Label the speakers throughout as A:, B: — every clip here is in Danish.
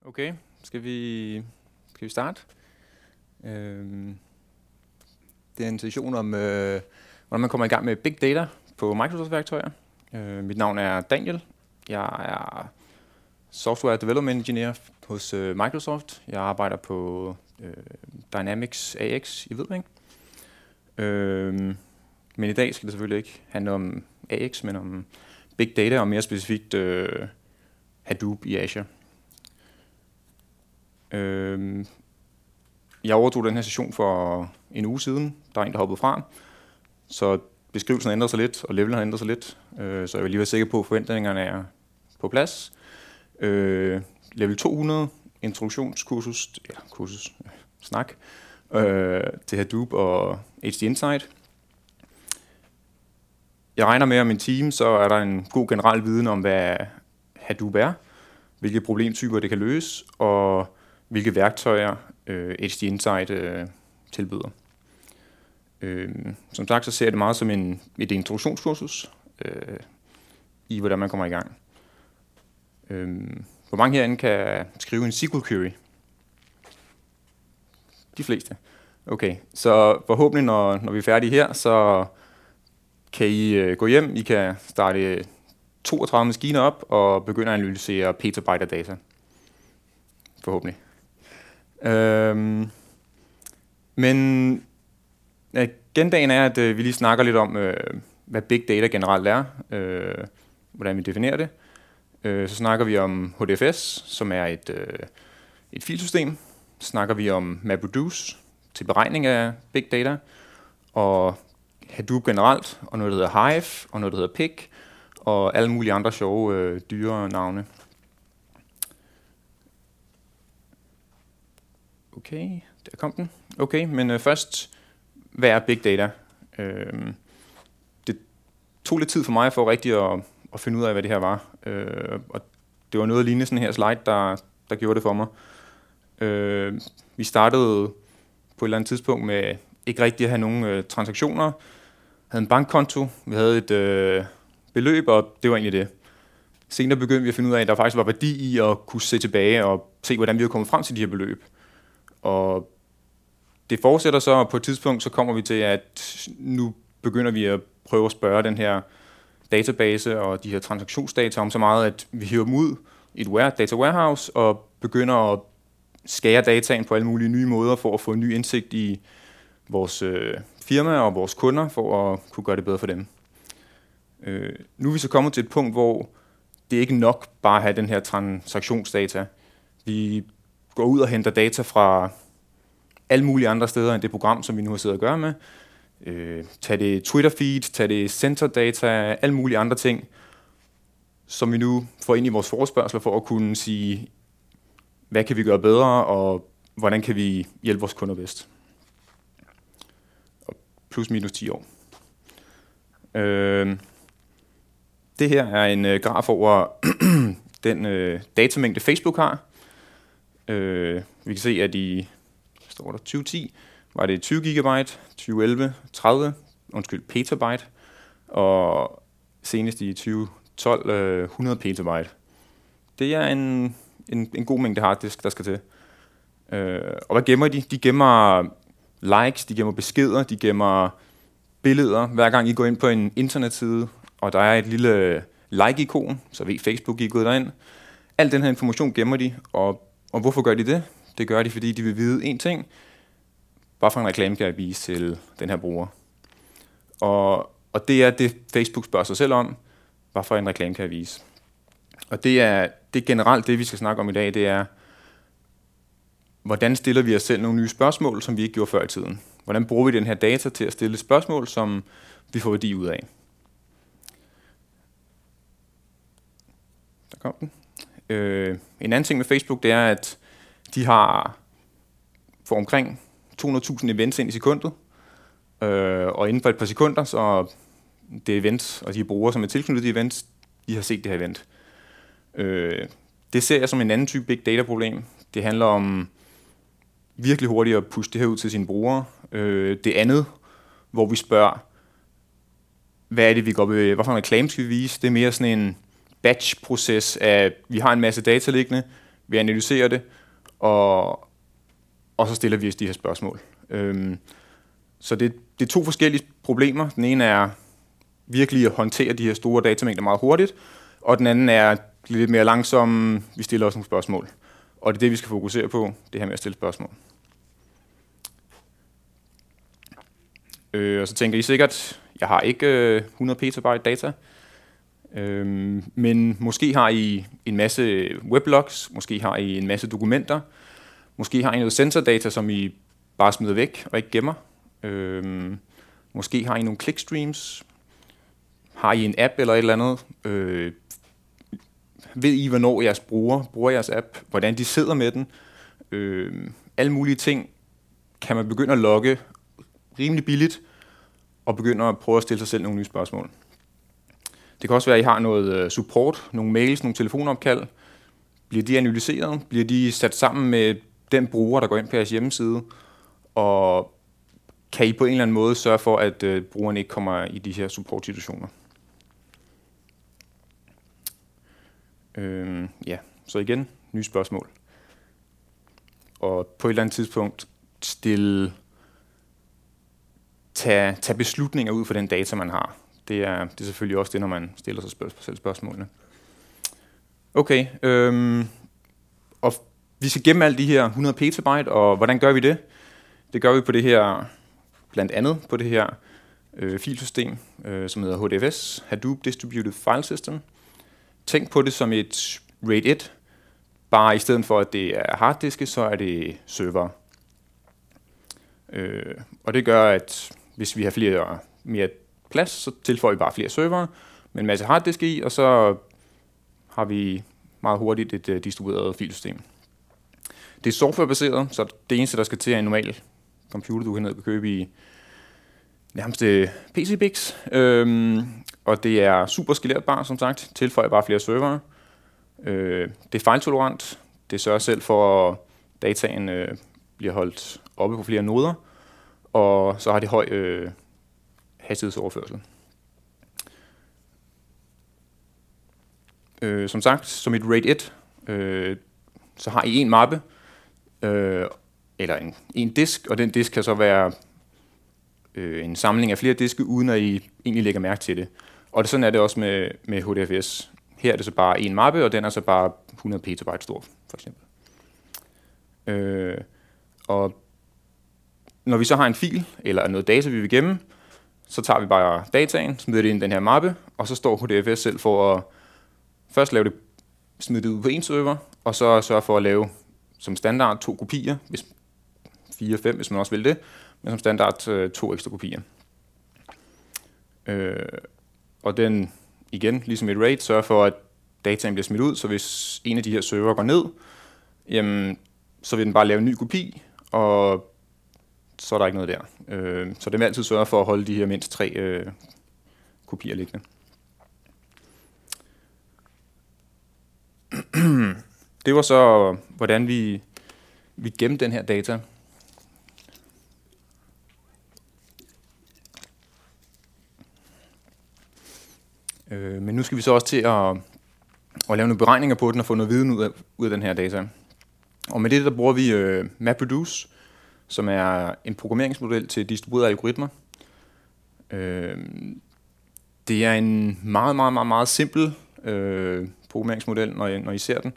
A: Okay, skal vi starte? Det er en session om, hvordan man kommer i gang med big data på Microsoft-værktøjer. Mit navn er Daniel. Jeg er Software Development Engineer hos Microsoft. Jeg arbejder på Dynamics AX i Vedbæk. Men i dag skal det selvfølgelig ikke handle om AX, men om big data og mere specifikt Hadoop i Azure. Jeg overtog den her session for en uge siden. Der er en, der hoppede fra. Så beskrivelsen har ændret sig lidt, og levelen har ændret sig lidt. Så jeg vil lige være sikker på, at forventningerne er på plads. Level 200, introduktionskursus, snak, til Hadoop og HD Insight. Jeg regner med, at min team, så er der en god generel viden om, hvad Hadoop er, hvilke problemtyper det kan løse, og hvilke værktøjer HD Insight tilbyder. Som sagt, så ser jeg det meget som et introduktionskursus i, hvordan man kommer i gang. Hvor mange herinde kan skrive en SQL query? De fleste. Okay, så forhåbentlig, når vi er færdige her, så kan I gå hjem. I kan starte 32 maskiner op og begynde at analysere petabyte af data. Forhåbentlig. Men agendaen er, at vi lige snakker lidt om, hvad big data generelt er, hvordan vi definerer det. Så snakker vi om HDFS, som er et filsystem. Så snakker vi om MapReduce til beregning af big data, og Hadoop generelt, og noget, der hedder Hive, og noget, der hedder Pig, og alle mulige andre sjove dyre navne. Okay, der kom den. Okay, men først, hvad er big data? Det tog lidt tid for mig for rigtig at finde ud af, hvad det her var. Og det var noget lignende sådan her slide, der gjorde det for mig. Vi startede på et eller andet tidspunkt med ikke rigtig at have nogen transaktioner. Vi havde en bankkonto, vi havde et beløb, og det var egentlig det. Senere begyndte vi at finde ud af, at der faktisk var værdi i at kunne se tilbage og se, hvordan vi var kommet frem til de her beløb. Og det fortsætter så, og på et tidspunkt så kommer vi til, at nu begynder vi at prøve at spørge den her database og de her transaktionsdata om så meget, at vi hiver dem ud i et data warehouse og begynder at skære dataen på alle mulige nye måder for at få en ny indsigt i vores firma og vores kunder for at kunne gøre det bedre for dem. Nu er vi så kommet til et punkt, hvor det ikke nok bare at have den her transaktionsdata. Vi går ud og henter data fra alle mulige andre steder end det program, som vi nu har siddet og gøre med. Tag det Twitter-feed, tag det sensor-data, alle mulige andre ting, som vi nu får ind i vores forespørgsler for at kunne sige, hvad kan vi gøre bedre, og hvordan kan vi hjælpe vores kunder bedst. Og plus minus 10 år. Det her er en graf over den datamængde Facebook har. Vi kan se, at i 2010 var det 20 gigabyte, 2011 petabyte, og senest i 2012 100 petabyte. Det er en god mængde harddisk, der skal til. Og hvad gemmer de? De gemmer likes, de gemmer beskeder, de gemmer billeder. Hver gang I går ind på en internetside, og der er et lille like-ikon, så ved Facebook, I er gået derind. Al den her information gemmer de, og hvorfor gør de det? Det gør de, fordi de vil vide én ting. Bare for en reklame kan jeg vise til den her bruger. Og det er det, Facebook spørger sig selv om. Hvad for en reklame kan jeg vise? Og det er generelt det, vi skal snakke om i dag. Det er, hvordan stiller vi os selv nogle nye spørgsmål, som vi ikke gjorde før i tiden? Hvordan bruger vi den her data til at stille spørgsmål, som vi får værdi ud af? Der kom den. En anden ting med Facebook, det er, at de får omkring 200.000 events ind i sekundet, og inden for et par sekunder, så det event, og de brugere, som er tilknyttet de events, de har set det her event. Det ser jeg som en anden type big data problem. Det handler om virkelig hurtigt at pushe det her ud til sine brugere. Det andet, hvor vi spørger, hvad er det, vi går ved, hvorfor en reklame skal vi vise, det er mere sådan en batch-proces af, vi har en masse data liggende, vi analyserer det, og så stiller vi os de her spørgsmål. Så det er 2 forskellige problemer. Den ene er virkelig at håndtere de her store datamængder meget hurtigt, og den anden er lidt mere langsom, vi stiller os nogle spørgsmål. Og det er det, vi skal fokusere på, det her med at stille spørgsmål. Og så tænker I sikkert, jeg har ikke 100 petabyte data, men måske har I en masse weblogs, måske har I en masse dokumenter, måske har I noget sensordata, som I bare smider væk og ikke gemmer. Måske har I nogle clickstreams, har I en app eller et eller andet. Ved I, hvornår jeres brugere bruger jeres app, hvordan de sidder med den. Alle mulige ting kan man begynde at logge rimelig billigt, og begynde at prøve at stille sig selv nogle nye spørgsmål. Det kan også være, at I har noget support, nogle mails, nogle telefonopkald. Bliver de analyseret? Bliver de sat sammen med den bruger, der går ind på jeres hjemmeside? Og kan I på en eller anden måde sørge for, at brugeren ikke kommer i de her support-situationer? Så igen, nye spørgsmål. Og på et eller andet tidspunkt tage beslutninger ud fra den data, man har. Det er selvfølgelig også det, når man stiller sig selv spørgsmålene. Okay, og vi skal gemme alle de her 100 petabyte, og hvordan gør vi det? Det gør vi på det her, blandt andet på det her filsystem, som hedder HDFS, Hadoop Distributed File System. Tænk på det som et RAID 1, bare i stedet for, at det er harddiske, så er det server. Og det gør, at hvis vi har mere plads, så tilføjer vi bare flere servere med en masse harddiske i, og så har vi meget hurtigt et distribueret filsystem. Det er softwarebaseret, så det eneste, der skal til, er en normal computer, du kan ned og købe i nærmest PCBix. Og det er super skalerbart, som sagt. Tilføjer bare flere servere. Det er fejltolerant. Det sørger selv for, at dataen bliver holdt oppe på flere noder. Og så har det høj hastighedsoverførsel. Som sagt, som et RAID 1, så har I en mappe, eller en disk, og den disk kan så være en samling af flere diske, uden at I egentlig lægger mærke til det. Og sådan er det også med HDFS. Her er det så bare en mappe, og den er så bare 100 petabyte stor, for eksempel. Og når vi så har en fil, eller noget data, vi vil gemme, så tager vi bare dataen, smider det ind i den her mappe, og så står HDFS selv for at først smide det ud på en server, og så sørge for at lave som standard 2 kopier, 4-5, hvis man også vil det, men som standard 2 ekstra kopier. Og den, igen, ligesom et RAID, sørger for, at dataen bliver smidt ud, så hvis en af de her server går ned, jamen, så vil den bare lave en ny kopi, og så er der ikke noget der. Så den vil altid sørge for at holde de her mindst 3 kopier liggende. Det var så, hvordan vi gemte den her data. Men nu skal vi så også til at lave nogle beregninger på den og få noget viden ud af den her data. Og med det der bruger vi MapReduce, som er en programmeringsmodel til distribuerede algoritmer. Det er en meget, meget, meget, meget simpel programmeringsmodel, når I ser den.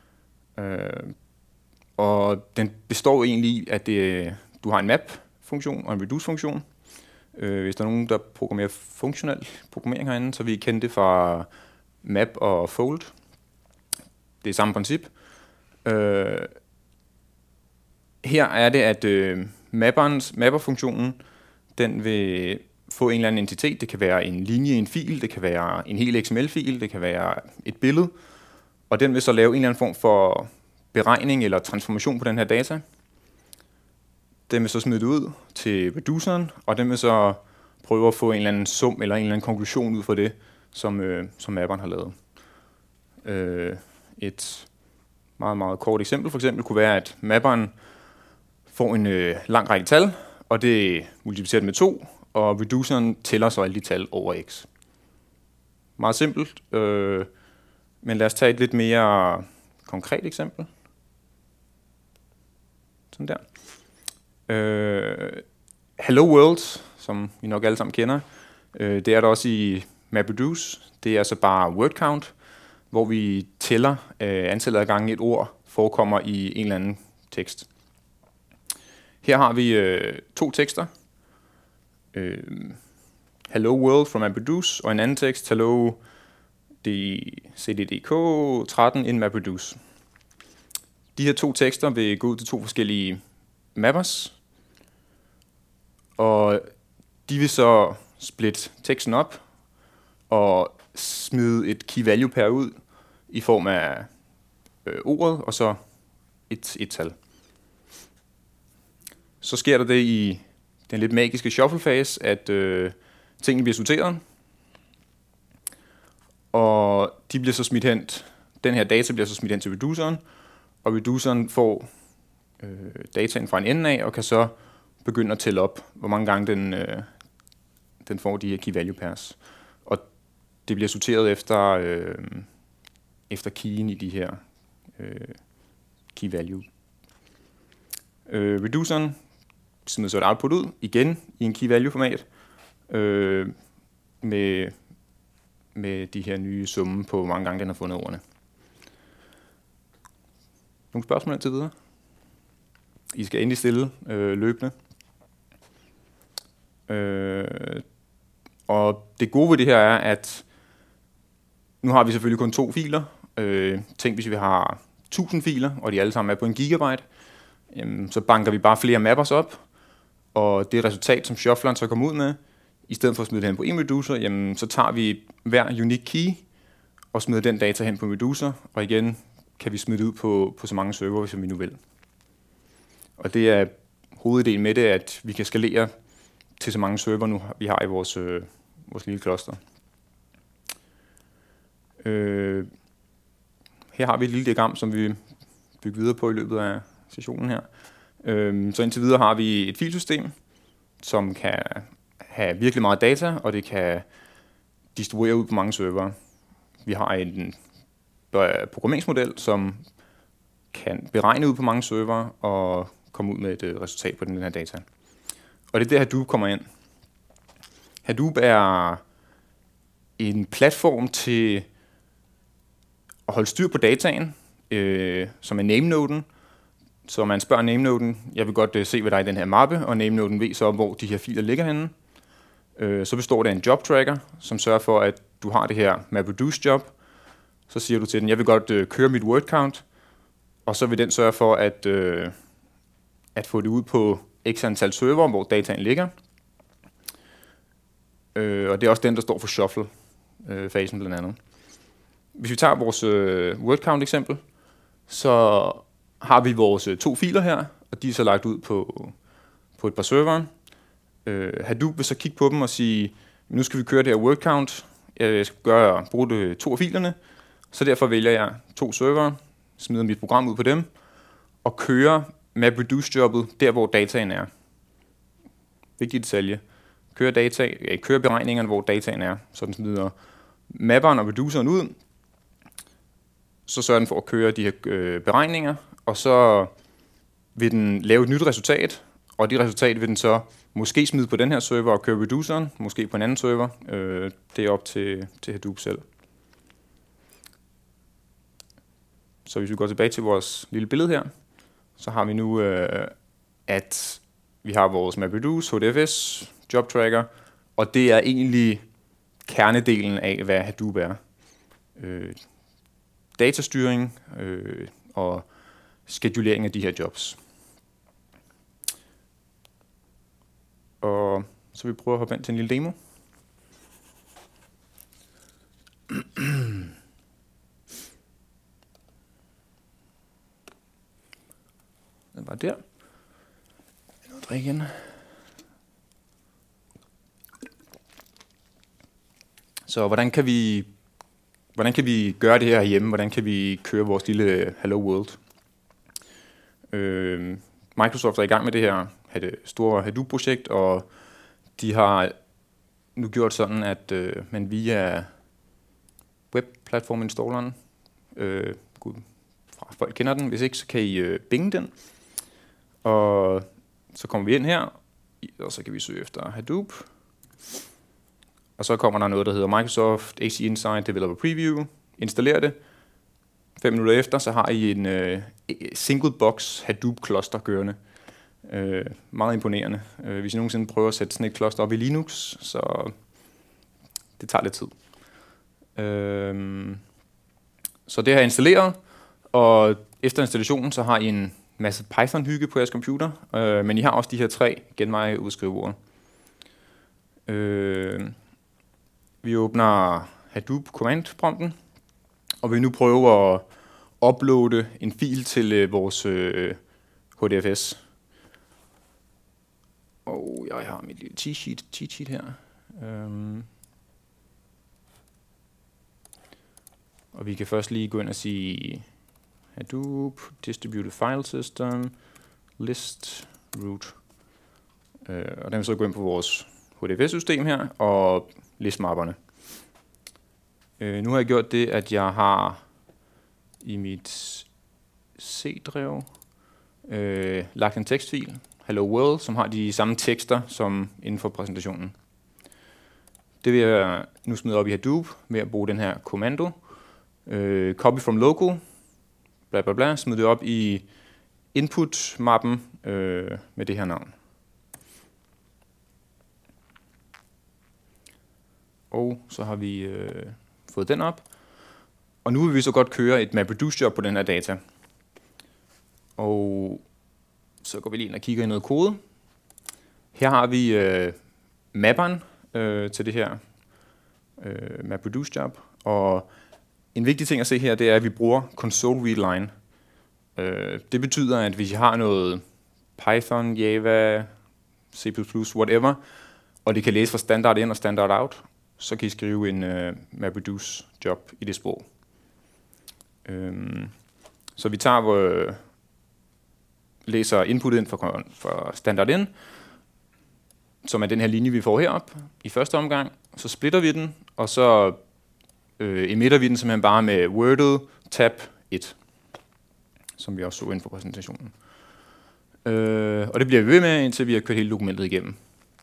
A: Og den består egentlig i, at du har en map-funktion og en reduce-funktion. Hvis der er nogen, der programmerer funktionel programmering herinde, så vil I kende det fra map og fold. Det er samme princip. Her er det, at mapper-funktionen, den vil få en eller anden entitet. Det kan være en linje i en fil, det kan være en hel XML-fil, det kan være et billede. Og den vil så lave en eller anden form for beregning eller transformation på den her data. Den vil så smide det ud til reduceren, og den vil så prøve at få en eller anden sum eller en eller anden konklusion ud fra det, som mapperen har lavet. Et meget, meget kort eksempel for eksempel kunne være, at mapperen får en lang række tal, og det er multipliceret med 2, og reduceren tæller så alle de tal over x. Meget simpelt, men lad os tage et lidt mere konkret eksempel. Sådan der. Hello World, som vi nok alle sammen kender, det er der også i MapReduce. Det er altså bare word count, hvor vi tæller antallet af gange et ord forekommer i en eller anden tekst. Her har vi 2 tekster. Hello World from MapReduce, og en anden tekst, Hello CDDK 13 in MapReduce. De her 2 tekster vil gå ud til 2 forskellige mappers, og de vil så splitte teksten op og smide et key value pair ud i form af ordet og så et tal. Så sker der det i den lidt magiske shuffle-fase, at tingene bliver sorteret, og de bliver så smidt hen. Den her data bliver så smidt hen til reduceren, og reduceren får dataen fra en ende af, og kan så begynde at tælle op, hvor mange gange den får de her key value pairs. Og det bliver sorteret efter keyen i de her key value. Reduceren smider så et output ud, igen i en key value format, med de her nye summe på, hvor mange gange den har fundet ordene. Nogle spørgsmål indtil videre? I skal endelig stille løbende. Og det gode ved det her er, at nu har vi selvfølgelig kun 2 filer. Tænk, hvis vi har 1000 filer, og de alle sammen er på 1 gigabyte, så banker vi bare flere mappers op, og det resultat, som shuffleren så kommer ud med, i stedet for at smide det hen på en reducer, så tager vi hver unique key og smider den data hen på reducer, og igen kan vi smide det ud på så mange server, som vi nu vil. Og det er hovedideen med det, at vi kan skalere til så mange server, nu vi har i vores lille cluster. Her har vi et lille diagram, som vi bygger videre på i løbet af sessionen her. Så indtil videre har vi et filsystem, som kan have virkelig meget data, og det kan distribuere ud på mange servere. Vi har en programmeringsmodel, som kan beregne ud på mange servere og komme ud med et resultat på den her data. Og det er der, Hadoop kommer ind. Hadoop er en platform til at holde styr på dataen, som er name-noden. Så man spørger name-noden, jeg vil godt se, hvad der er i den her mappe, og name-noden ved så, hvor de her filer ligger henne. Så består det af en job-tracker, som sørger for, at du har det her MapReduce-job. Så siger du til den, jeg vil godt køre mit word count, og så vil den sørge for at få det ud på x antal server, hvor dataen ligger. Og det er også den, der står for shuffle-fasen blandt andet. Hvis vi tager vores word count eksempel, så har vi vores 2 filer her, og de er så lagt ud på et par servere. Hadoop vil så kigge på dem og sige, nu skal vi køre det her word count. Jeg skal bruge 2 af filerne, så derfor vælger jeg 2 servere, smider mit program ud på dem, og kører MapReduce-jobbet der, hvor dataen er. Vigtig detalje. Kører beregningerne, hvor dataen er, så den smider mapperen og reduceren ud, så sørger den for at køre de her beregninger, og så vil den lave et nyt resultat, og det resultat vil den så måske smide på den her server og køre reduceren, måske på en anden server. Det er op til Hadoop selv. Så hvis vi går tilbage til vores lille billede her, så har vi nu, at vi har vores MapReduce, HDFS, job tracker, og det er egentlig kernedelen af, hvad Hadoop er. Datastyring og skedulering af de her jobs. Og så vil vi prøve at hoppe ind til en lille demo. Den var der. Noget drik igen. Så hvordan kan vi gøre det her hjemme? Hvordan kan vi køre vores lille Hello World? Microsoft er i gang med det her store Hadoop-projekt, og de har nu gjort sådan, at man via webplatform-installeren, folk kender den, hvis ikke, så kan I binge den, Og så kommer vi ind her, og så kan vi søge efter Hadoop. Og så kommer der noget, der hedder Microsoft AC Insight Developer Preview. Installér det. 5 minutter efter, så har I en single box Hadoop cluster kørende. Meget imponerende. Hvis I nogensinde prøver at sætte sådan et cluster op i Linux, så det tager lidt tid. Så det har jeg installeret, og efter installationen, så har I en masse Python-hygge på jeres computer, men I har også de her 3 genveje udskrivord. Vi åbner Hadoop command-prompten, og vi vil nu prøve at uploade en fil til vores HDFS. Og jeg har mit lille cheat sheet her. Og vi kan først lige gå ind og sige Hadoop, Distributed File System, List, Root. Og den vil så gå ind på vores HDFS-system her, og listmapperne. Nu har jeg gjort det, at jeg har i mit C-drev lagt en tekstfil, Hello World, som har de samme tekster som inden for præsentationen. Det vil jeg nu smide op i Hadoop med at bruge den her kommando. Copy from local, bla bla bla, smid det op i input-mappen med det her navn. Og så har vi fået den op. Og nu vil vi så godt køre et MapReduce-job på den her data. Og så går vi lige ind og kigger i noget kode. Her har vi mapperen til det her MapReduce-job. Og en vigtig ting at se her, det er, at vi bruger console readline. Det betyder, at hvis I har noget Python, Java, C++, whatever, og det kan læse fra standard ind og standard out, så kan I skrive en MapReduce job i det sprog. Så vi tager læser input ind fra standard in, som er den her linje, vi får herop i første omgang. Så splitter vi den, og så emitter vi den simpelthen bare med worded tab 1, som vi også så inden for præsentationen. Og det bliver vi ved med, indtil vi har kørt hele dokumentet igennem.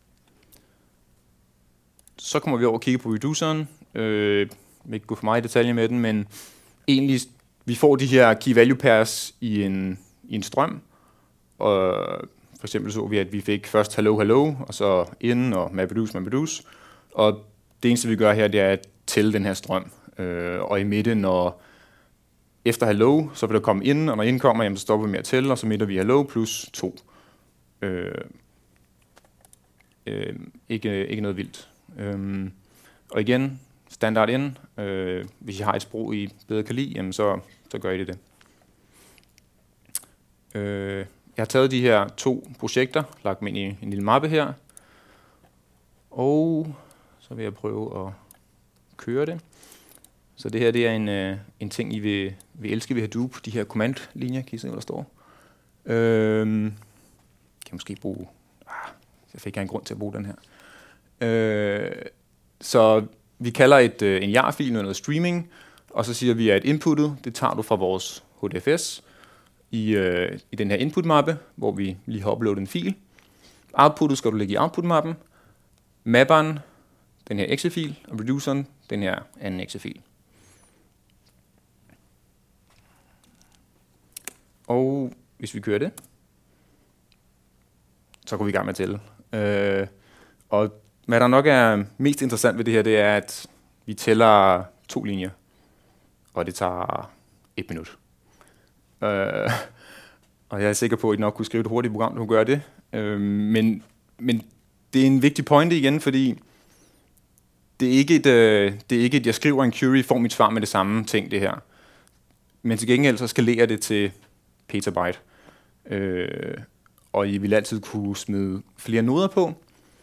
A: Så kommer vi over og kigger på reduceren. Vi ikke gå for meget i detaljer med den, men egentlig, vi får de her key value pairs i en strøm. Og for eksempel så vi, at vi fik først hello, og så in og MapReduce. Og det eneste, vi gør her, det er at tælle den her strøm. Og i midten, når efter hello, så vil der komme in, og når in kommer, jamen, så stopper vi med at tælle, og så midter vi hello plus 2. Ikke noget vildt. Og igen, standard in. Hvis I har et sprog, I bedre kan lide, jamen, så gør I det. Jeg har taget de her 2 projekter, lagt dem ind i en lille mappe her, og så vil jeg prøve at køre det. Så det her, det er en ting, I vil elske ved Hadoop, de her command-linjer, kan I se, hvad der står. Kan måske bruge... jeg fik ikke en grund til at bruge den her. Så vi kalder en jar-fil noget streaming, og så siger vi, at inputtet, det tager du fra vores HDFS i den her input-mappe, hvor vi lige har uploadet en fil. Outputtet skal du lægge i output-mappen. Mapperen, den her exe-fil, og reduceren, den her anden exe-fil. Og hvis vi kører det, så går vi i gang med at tælle. Og hvad der nok er mest interessant ved det her, det er, at vi tæller 2 linjer, og det tager 1 minut. Og jeg er sikker på, at I nok kunne skrive et hurtigt program, der kunne gøre det. Men det er en vigtig pointe igen, fordi det er ikke et, jeg skriver en query, får mit svar med det samme ting, det her. Men til gengæld så skalerer det til petabyte. Og I vil altid kunne smide flere noder på.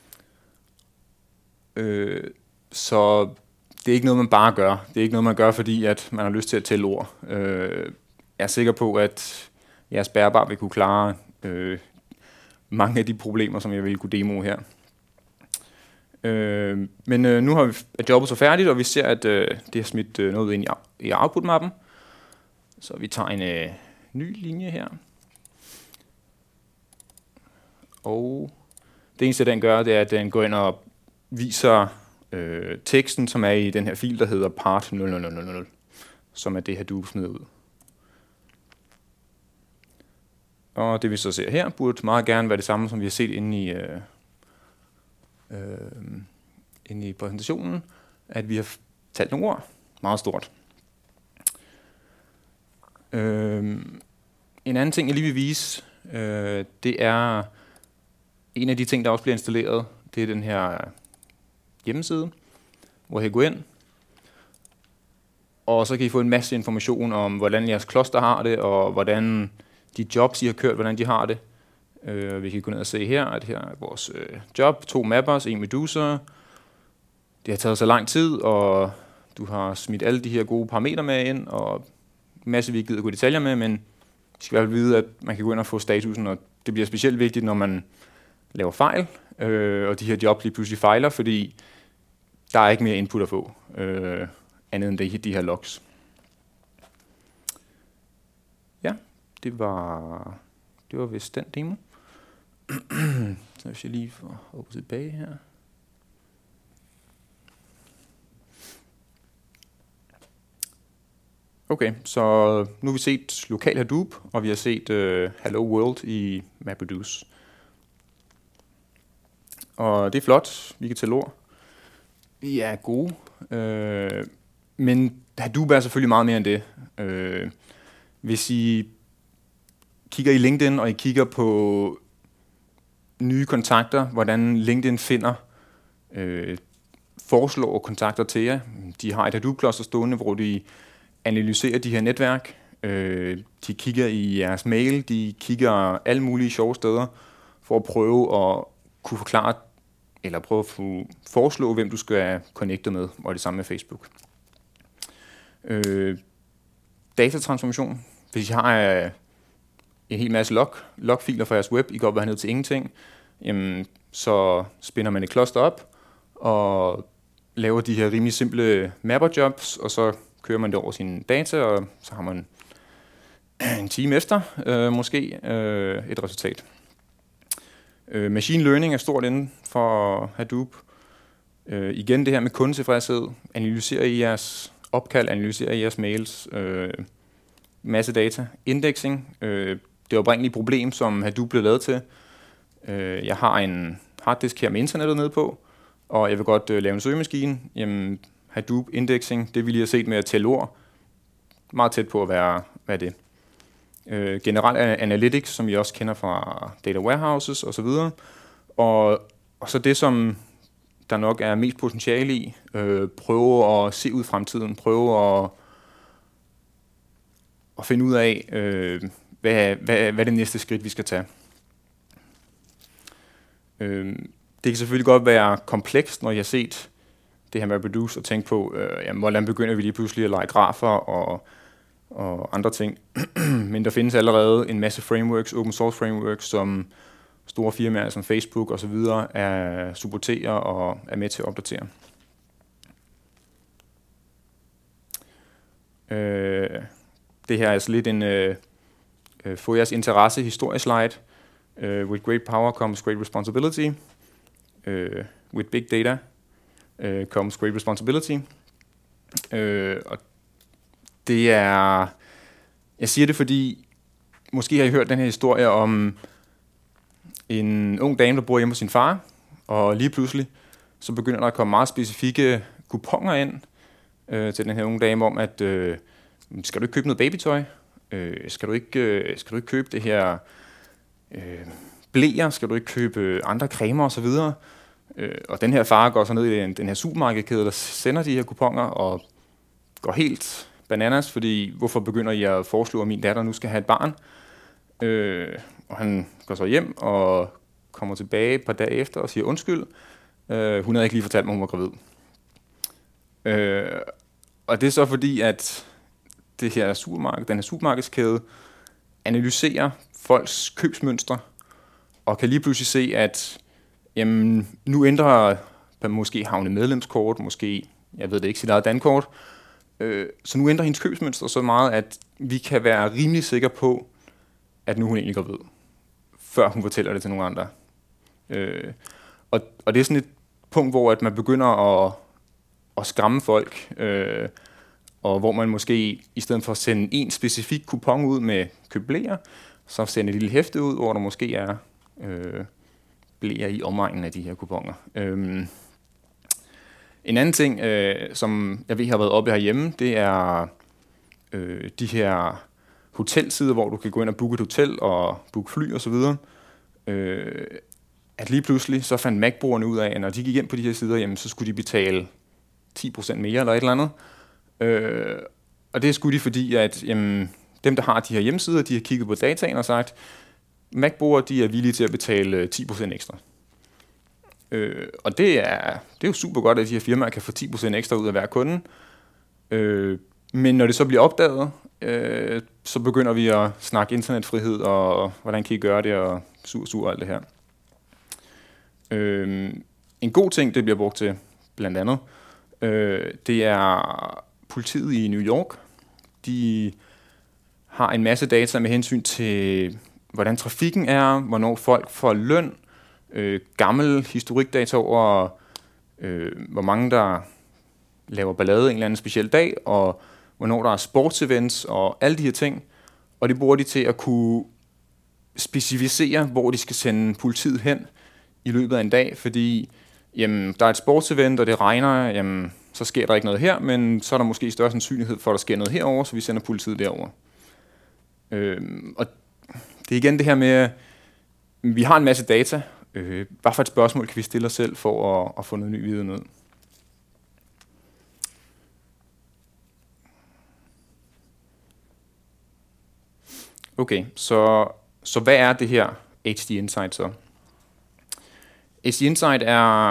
A: Så det er ikke noget, man bare gør. Det er ikke noget, man gør, fordi at man har lyst til at tælle ord. Jeg er sikker på, at jeres bærbar vil kunne klare mange af de problemer, som jeg vil kunne demo her. Men nu har jobbet så færdigt, og vi ser, at det har smidt noget ind i output-mappen. Så vi tager en ny linje her. Og det eneste, den gør, det er, at den går ind og viser teksten, som er i den her fil, der hedder part 0000, som er det, Hadoop smider ud. Og det vi så ser her, burde meget gerne være det samme, som vi har set inde i præsentationen, at vi har talt nogle ord meget stort. En anden ting, jeg lige vil vise, det er en af de ting, der også bliver installeret. Det er den her hjemmeside, hvor I kan gå ind, og så kan I få en masse information om, hvordan jeres cluster har det, og hvordan de jobs, I har kørt, hvordan de har det. Vi kan gå ned og se her, at her er vores job, 2 mappers, 1 Medusa. Det har taget så lang tid, og du har smidt alle de her gode parametre med ind, og en masse, vi ikke gider gå i detaljer med, men I skal i hvert fald vide, at man kan gå ind og få statusen, og det bliver specielt vigtigt, når man laver fejl, og de her jobs lige pludselig fejler, fordi der er ikke mere input at få, andet end de her logs. Ja, det var vist den demo. Så hvis jeg lige får hoppet tilbage her. Okay, så nu har vi set lokal Hadoop, og vi har set Hello World i MapReduce. Og det er flot, vi kan tælle ord. Vi er gode, men Hadoop er selvfølgelig meget mere end det. Hvis I kigger i LinkedIn, og I kigger på nye kontakter, hvordan LinkedIn finder, foreslår kontakter til jer. De har et Hadoop-kloster stående, hvor de analyserer de her netværk. De kigger i jeres mail, de kigger alle mulige sjove steder, for at prøve at kunne forklare, eller prøve at foreslå, hvem du skal connecte med, og det samme med Facebook. Datatransformation. Hvis I har en hel masse logfiler fra jeres web, I går bare ned til ingenting, jamen, så spinder man et cluster op, og laver de her rimelig simple mapper jobs, og så kører man det over sine data, og så har man en time efter måske et resultat. Machine learning er stort inden for Hadoop. Igen det her med kundetilfredshed. Analysere i jeres opkald, analysere i jeres mails. Masse data. Indexing. Det oprindelige problem, som Hadoop blev lavet til. Jeg har en harddisk her med internettet nede på, og jeg vil godt lave en søgemaskine. Jamen, Hadoop indexing, det vi lige har set med at tælle ord, meget tæt på at være det. Generelt analytics, som vi også kender fra data warehouses osv. Og så det, som der nok er mest potentiale i, prøve at se ud i fremtiden, prøve at finde ud af, hvad det næste skridt, vi skal tage. Det kan selvfølgelig godt være komplekst, når jeg har set det her med MapReduce og tænke på, jamen, hvordan begynder vi lige pludselig at lege grafer og andre ting. Men der findes allerede en masse frameworks, open source frameworks, som store firmaer som Facebook og så videre supporterer og er med til at opdatere. Det her er altså lidt en få jeres interesse historieslide. With great power comes great responsibility. With big data comes great responsibility. Og det er... Jeg siger det, fordi måske har I hørt den her historie om en ung dame, der bor hjemme hos sin far, og lige pludselig så begynder der at komme meget specifikke kuponer ind til den her unge dame om, at skal du ikke købe noget babytøj? Skal du ikke købe det her bleer? Skal du ikke købe andre cremer og så videre? Og den her far går så ned i den her supermarkedskæde, der sender de her kuponer og går helt bananas, fordi hvorfor begynder jeg at foreslå, at min datter nu skal have et barn? Og han går så hjem og kommer tilbage et par dage efter og siger undskyld. Hun havde ikke lige fortalt mig, hun var gravid. Og det er så fordi, at den her supermarkedskæde analyserer folks købsmønstre og kan lige pludselig se, at jamen, nu ændrer måske havne medlemskort, måske, jeg ved det ikke, sit eget dankort. Så nu ændrer hendes købsmønstre så meget, at vi kan være rimelig sikre på, at nu er hun egentlig gravid, før hun fortæller det til nogle andre. Og det er sådan et punkt, hvor at man begynder at skræmme folk, og hvor man måske i stedet for at sende en specifik kupon ud med køb bleer, så sender et lille hæfte ud, hvor der måske er bleer i omegnen af de her kuponer. En anden ting, som jeg ved har været oppe herhjemme, det er de her hotelsider, hvor du kan gå ind og booke et hotel og booke fly osv. At lige pludselig så fandt Mac-brugerne ud af, at når de gik ind på de her sider, jamen, så skulle de betale 10% mere eller et eller andet. Og det skulle de, fordi at jamen, dem, der har de her hjemmesider, de har kigget på dataen og sagt, Mac-brugere, de er villige til at betale 10% ekstra. Og det er jo super godt, at de her firmaer kan få 10% ekstra ud af hver kunde. Men når det så bliver opdaget, så begynder vi at snakke internetfrihed, og hvordan kan I gøre det, og sur alt det her. En god ting, det bliver brugt til, blandt andet, det er politiet i New York. De har en masse data med hensyn til, hvordan trafikken er, hvornår folk får løn, gammel historikdata over, hvor mange der laver ballade en eller anden speciel dag, og hvornår der er sportsevents og alle de her ting. Og det bruger de til at kunne specificere, hvor de skal sende politiet hen i løbet af en dag, fordi jamen, der er et sportsevent, og det regner, jamen, så sker der ikke noget her, men så er der måske større sandsynlighed for, at der sker noget herover, så vi sender politiet derover. Og det er igen det her med, vi har en masse data. Hvad for et spørgsmål kan vi stille os selv for at få noget ny viden ud? Okay, så hvad er det her HD Insight så? HD Insight er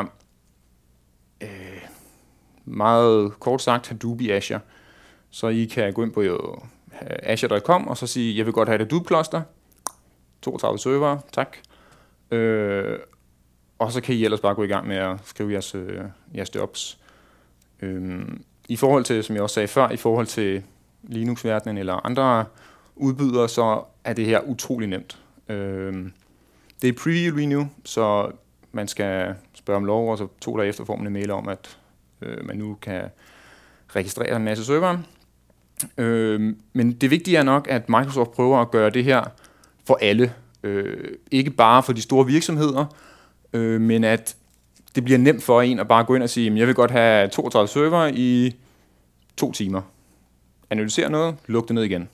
A: meget kort sagt Hadoop i Azure. Så I kan gå ind på azure.com og så sige, jeg vil godt have et Hadoop-cluster. 32 server, tak. Og så kan I ellers bare gå i gang med at skrive jeres jobs. I forhold til, som jeg også sagde før, i forhold til Linux-verdenen eller andre udbydere, så er det her utrolig nemt. Det er preview lige nu, så man skal spørge om lov, og så 2 dage efter får man en mail om, at man nu kan registrere en masse servere. Men det vigtige er nok, at Microsoft prøver at gøre det her for alle. Ikke bare for de store virksomheder, men at det bliver nemt for en at bare gå ind og sige, jeg vil godt have 32 server i 2 timer. Analysere noget, luk det ned igen.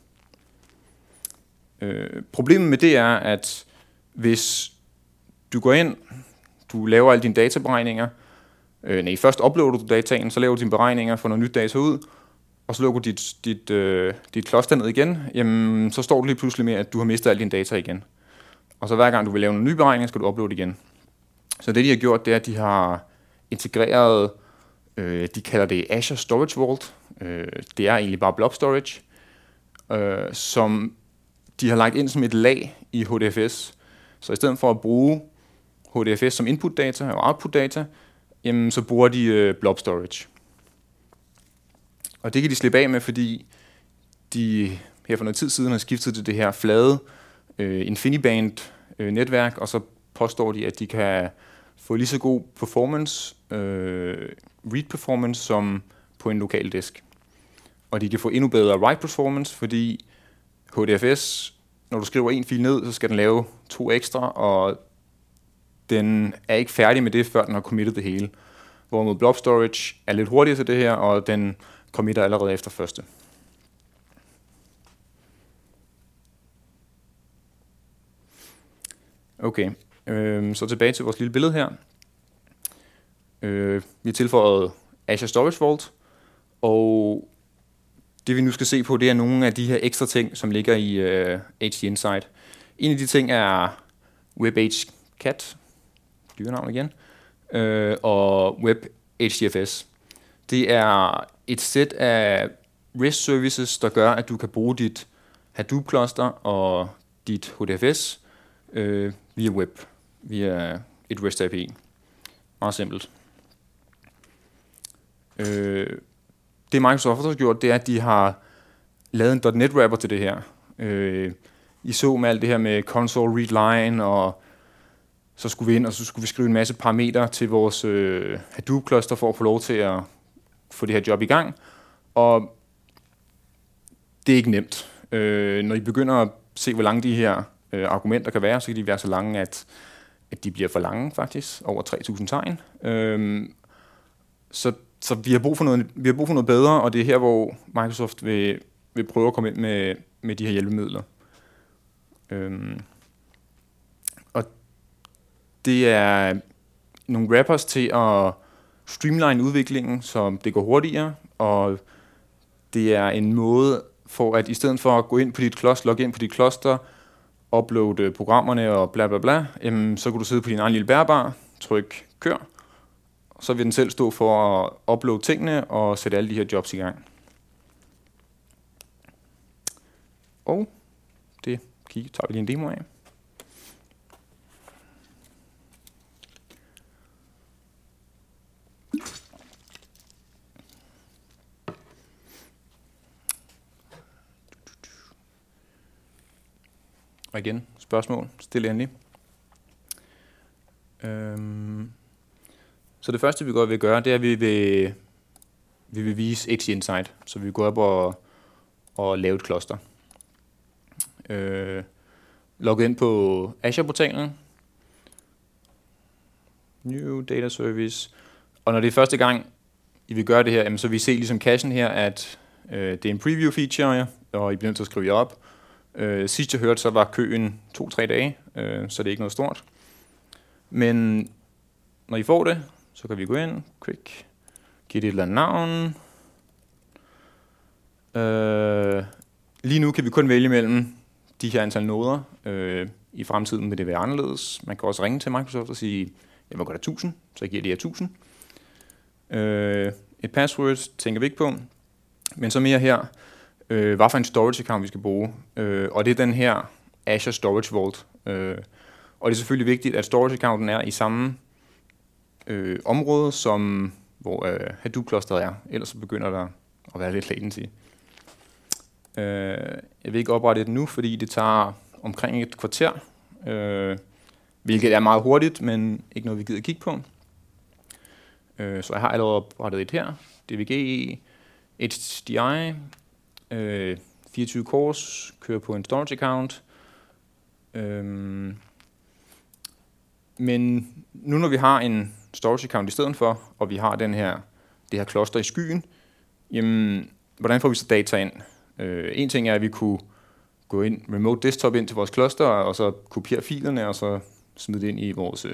A: Problemet med det er, at hvis du går ind, du laver alle dine databeregninger, først uploader du dataen, så laver du dine beregninger, får noget nyt data ud, og så lukker dit cluster ned igen, jamen, så står du lige pludselig med, at du har mistet alle dine data igen. Og så hver gang du vil lave nogle nye beregninger, skal du uploade igen. Så det de har gjort, det er, at de har integreret, de kalder det Azure Storage Vault, det er egentlig bare blob storage, som de har lagt ind som et lag i HDFS. Så i stedet for at bruge HDFS som input data og output data, jamen, så bruger de blob storage. Og det kan de slippe af med, fordi de her for noget tid siden har skiftet til det her flade InfiniBand netværk, og så påstår de, at de kan få lige så god performance, read performance, som på en lokal disk. Og de kan få endnu bedre write performance, fordi HDFS, når du skriver en fil ned, så skal den lave 2 ekstra, og den er ikke færdig med det, før den har committet det hele. Hvorimod blob storage er lidt hurtigere til det her, og den committer allerede efter første. Okay, så tilbage til vores lille billede her. Vi har tilføjet Azure Storage Vault, og det vi nu skal se på, det er nogle af de her ekstra ting, som ligger i HD Insight. En af de ting er WebHCat, dyrenavn igen, og WebHDFS. Det er et sæt af REST services, der gør, at du kan bruge dit Hadoop-cluster og dit HDFS via web, via et REST API. Meget simpelt. Det Microsoft har gjort, det er, at de har lavet en .NET wrapper til det her. I så med alt det her med console read line og så skulle vi ind, og så skulle vi skrive en masse parametre til vores Hadoop-cluster for at få lov til at få det her job i gang. Og det er ikke nemt. Når I begynder at se, hvor lange de her argumenter kan være, så kan de være så lange, at de bliver for lange faktisk, over 3.000 tegn. Så vi har brug for noget bedre, og det er her, hvor Microsoft vil prøve at komme ind med de her hjælpemidler. Og det er nogle wrappers til at streamline udviklingen, så det går hurtigere, og det er en måde for, at i stedet for at gå ind på dit cluster, logge ind på dit cluster, uploade programmerne og bla bla bla, så kan du sidde på din egen lille bærbar, tryk kør, så vil den selv stå for at uploade tingene og sætte alle de her jobs i gang. Og det tager vi lige en demo af. Og igen, spørgsmål, stil endelig. Så det første, vi vil gøre, det er, at vi vil vise Edge Insight. Så vi går op og lave et cluster. Logge ind på Azure-portalen. New Data Service. Og når det er første gang, I vil gøre det her, så vil I se ligesom cachen her, at det er en preview feature, og I bliver nødt til at skrive jer op. Sidst jeg hørte, så var køen 2-3 dage, så det er ikke noget stort. Men når I får det, så kan vi gå ind, quick, give det et eller andet navn. Lige nu kan vi kun vælge mellem de her antal noder. I fremtiden vil det være anderledes. Man kan også ringe til Microsoft og sige, jeg vil godt have 1000, så giver de her 1000. Et password tænker vi ikke på, men så mere her, hvad for en storage account vi skal bruge. Og det er den her Azure Storage Vault. Og det er selvfølgelig vigtigt, at storage accounten er i samme område, som hvor Hadoop-clusteret er. Ellers så begynder der at være lidt latency. Jeg vil ikke oprette det nu, fordi det tager omkring et kvarter. Hvilket er meget hurtigt, men ikke noget, vi gider kigge på. Så jeg har allerede oprettet et her. DVG, HDI, 24 cores, kører på en storage account. Men nu når vi har en storage account i stedet for, og vi har det her cluster i skyen, jamen, hvordan får vi så data ind? En ting er, at vi kunne gå ind, remote desktop ind til vores cluster, og så kopiere filerne, og så smide det ind i vores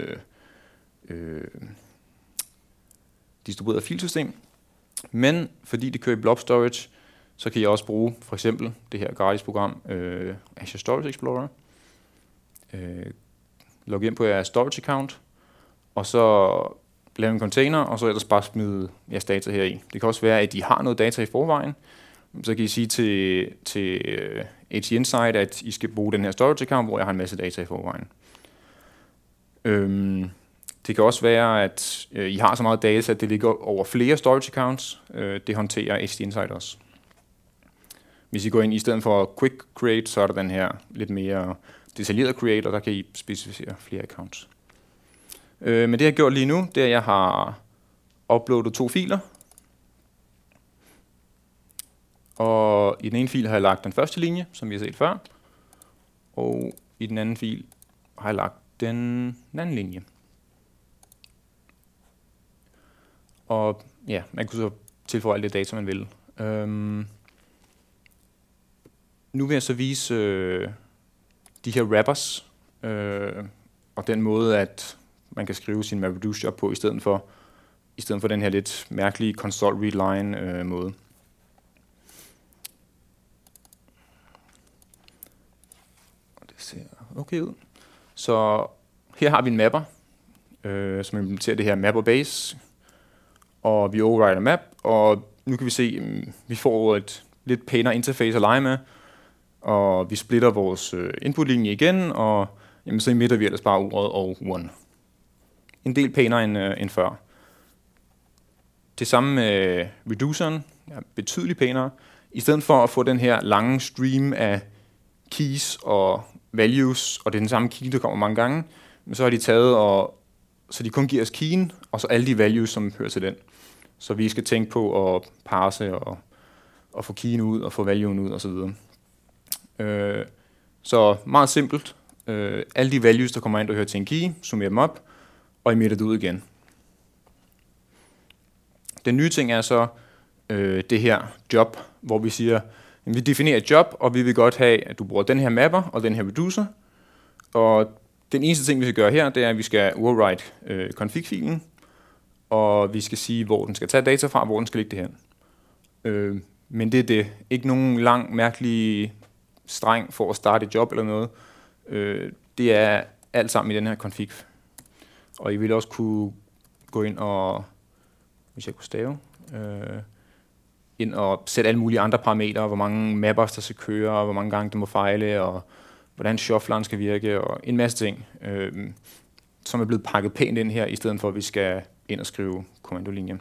A: distribuerede filsystem. Men fordi det kører i blob storage, så kan jeg også bruge for eksempel det her gratis program, Azure Storage Explorer. Logge ind på jeres storage account, og så lave en container, og så ellers bare smide jeres data her i. Det kan også være, at I har noget data i forvejen. Så kan I sige til Edge Insight, at I skal bruge den her storage account, hvor jeg har en masse data i forvejen. Det kan også være, at I har så meget data, at det ligger over flere storage accounts. Det håndterer Edge Insight også. Hvis I går ind i stedet for Quick Create, så er der den her lidt mere detaljeret Create, og der kan I specificere flere accounts. Men det jeg har gjort lige nu, det er, at jeg har uploadet 2 filer. Og i den ene fil har jeg lagt den første linje, som vi har set før. Og i den anden fil har jeg lagt den anden linje. Og ja, man kunne så tilføje alt det data, man vil. Nu vil jeg så vise de her wrappers, og den måde, at man kan skrive sin MapReduce job på, i stedet for den her lidt mærkelige console read line måde. Og det ser okay ud. Så her har vi en mapper, som implementerer det her mapper base, og vi overrider map, og nu kan vi se, at vi får et lidt pænere interface at lege med, og vi splitter vores inputlinje igen, og jamen, så emitter vi ellers bare ordet og 1. En del pænere end før. Det samme med reduceren, ja, betydeligt pænere. I stedet for at få den her lange stream af keys og values, og det er den samme key, der kommer mange gange, Men så har de taget, så de kun giver os keyen, og så alle de values, som hører til den. Så vi skal tænke på at parse og få keyen ud, og få valuen ud, osv. Så meget simpelt. Alle de values, der kommer ind, der hører til en key, summerer dem op, og emitter det ud igen. Den nye ting er så det her job, hvor vi siger, at vi definerer et job, og vi vil godt have, at du bruger den her mapper og den her reducer. Og den eneste ting, vi skal gøre her, det er, at vi skal override config-filen, og vi skal sige, hvor den skal tage data fra, hvor den skal ligge det her. Men det er det. Ikke nogen lang, mærkelig streng for at starte et job eller noget. Det er alt sammen i den her config. Og I vil også kunne gå ind og, hvis jeg kunne stave, ind og sætte alle mulige andre parametre, hvor mange mappers der skal køre, og hvor mange gange det må fejle, og hvordan shuffleren skal virke, og en masse ting, som er blevet pakket pænt ind her, i stedet for at vi skal ind og skrive kommandolinjen.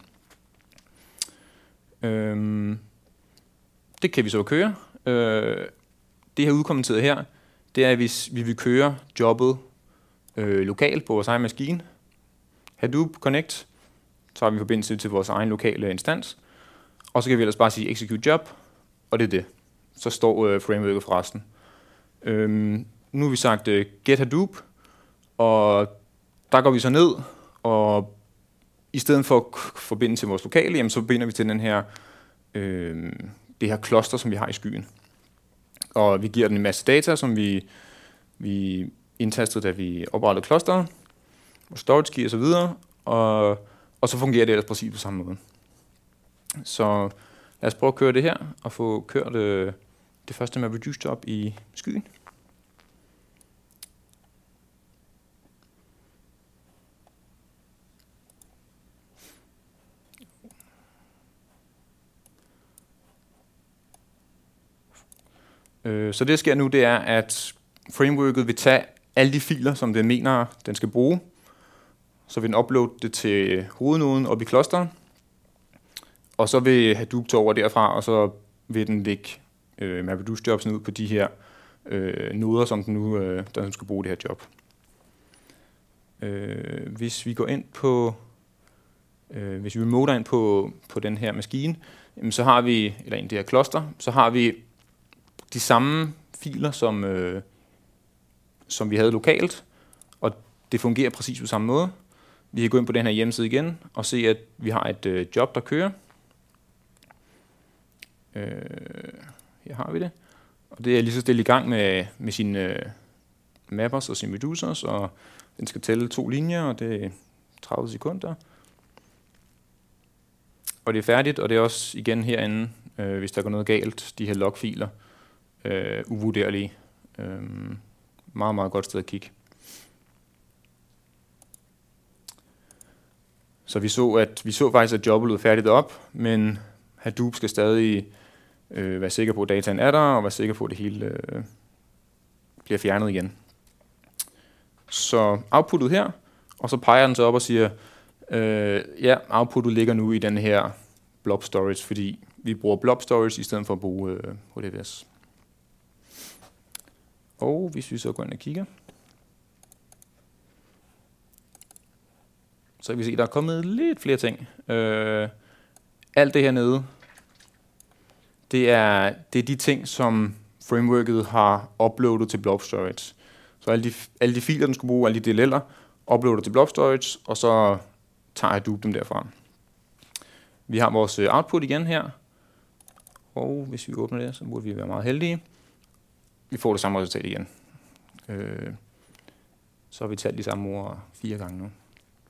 A: Det kan vi så køre. Det her udkommenteret her, det er, hvis vi vil køre jobbet lokalt på vores egen maskine. Hadoop Connect, så har vi forbindelse til vores egen lokale instans, og så kan vi ellers bare sige execute job, og det er det. Så står frameworket for resten. Nu har vi sagt get Hadoop, og der går vi så ned, og i stedet for at forbinde til vores lokale, jamen, så forbinder vi til den her, det her cluster, som vi har i skyen. Og vi giver den en masse data, som vi indtastede, da vi oprettede clusteret, og storage key og så videre, og så fungerer det ellers præcis på samme måde. Så lad os prøve at køre det her, og få kørt det første med reduce job i skyen. Så det, der sker nu, det er, at frameworket vil tage alle de filer, som den mener, den skal bruge. Så vil den uploade det til hovednoden op i clusteren. Og så vil Hadoop tage over derfra, og så vil den lægge MapReduce jobsen ud på de her noder, som den nu der skal bruge det her job. Hvis vi går ind på, hvis vi remoter ind på den her maskine, så har vi, eller en det her cluster, så har vi de samme filer, som vi havde lokalt, og det fungerer præcis på samme måde. Vi kan gå ind på den her hjemmeside igen og se, at vi har et job, der kører. Her har vi det. Og det er lige så stille i gang med sine mappers og sine reducers, og den skal tælle 2 linjer, og det er 30 sekunder. Og det er færdigt, og det er også igen herinde, hvis der går noget galt, de her logfiler, uvurderlige. Meget, meget godt sted at kigge. Så vi så faktisk, at jobbet lød færdigt op, men Hadoop skal stadig være sikker på, at dataen er der, og være sikker på, at det hele bliver fjernet igen. Så outputtet her, og så peger den så op og siger, ja, outputtet ligger nu i den her blob storage, fordi vi bruger blob storage i stedet for at bruge HDFS. Og hvis vi så går ind og kigger, så kan vi se, at der er kommet lidt flere ting. Alt det her nede, det er de ting, som frameworket har uploadet til blob storage. Så alle de filer, den skulle bruge, alle de DLL'er, uploader til blob storage, og så tager Hadoop dem derfra. Vi har vores output igen her, og hvis vi åbner det, så burde vi være meget heldige. Vi får det samme resultat igen. Så har vi talt de samme ord 4 gange nu.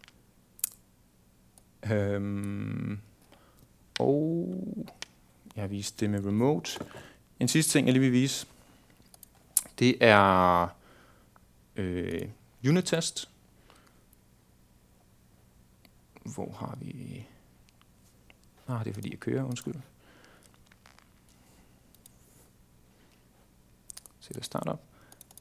A: Og jeg har vist det med remote. En sidste ting, jeg lige vil vise, det er unit test. Hvor har vi... det er fordi jeg kører, undskyld. Sætter start op.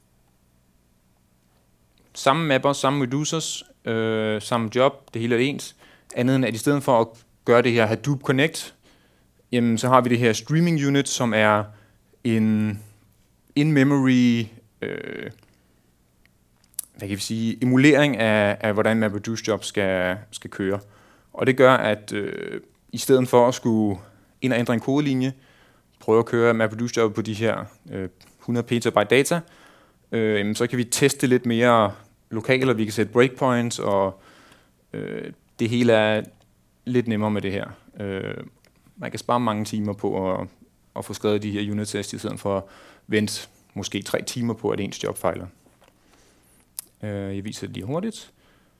A: Samme mapper, samme reducers, samme job, det hele er ens. Andet end at i stedet for at gøre det her Hadoop Connect, jamen, så har vi det her streaming unit, som er en in-memory hvad kan vi sige, emulering af hvordan MapReduce Jobs skal køre. Og det gør, at i stedet for at skulle ind og ændre en kodelinje, prøve at køre MapReduce Job på de her 100 petabyte data, så kan vi teste lidt mere lokalt, og vi kan sætte breakpoints, og det hele er lidt nemmere med det her. Man kan spare mange timer på at få skrevet de her unit-tests, i stedet for at vente måske 3 timer på, at ens job fejler. Jeg viser det lige hurtigt.